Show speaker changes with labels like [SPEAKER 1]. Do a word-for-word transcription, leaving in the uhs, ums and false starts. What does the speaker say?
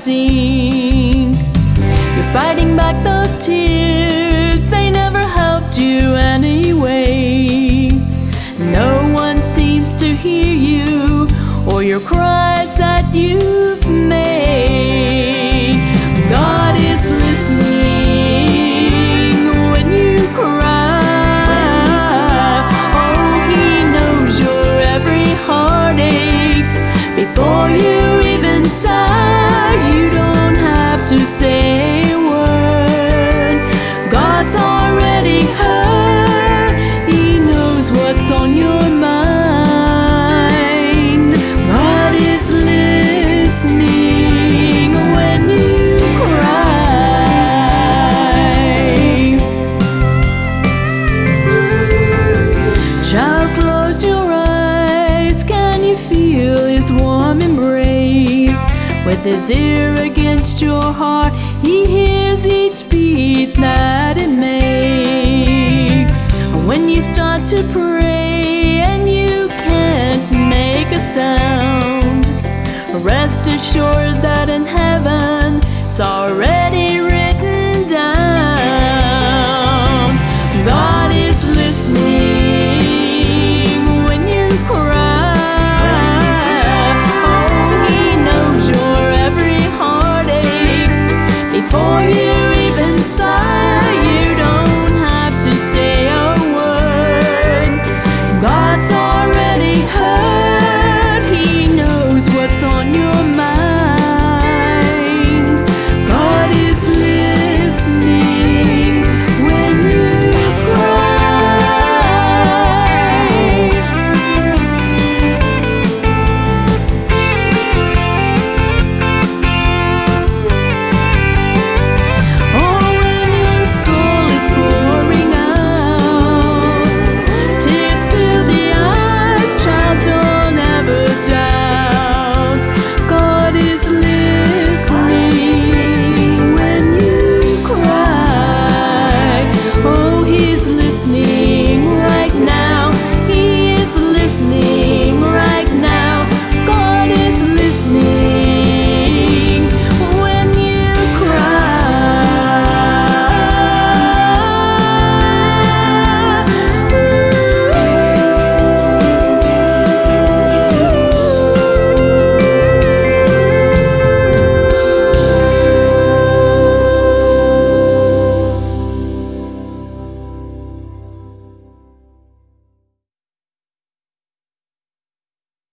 [SPEAKER 1] sink. You're fighting back those tears, they never helped you anyway. No one seems to hear you or your cries that you've made. God is listening when you cry. Oh, He knows your every heartache before you even sigh. You don't have to say a word. God's already heard. He knows what's on your mind. God is listening when you cry. Child, close your eyes. Can you feel His warm embrace? With His ear against your heart, He hears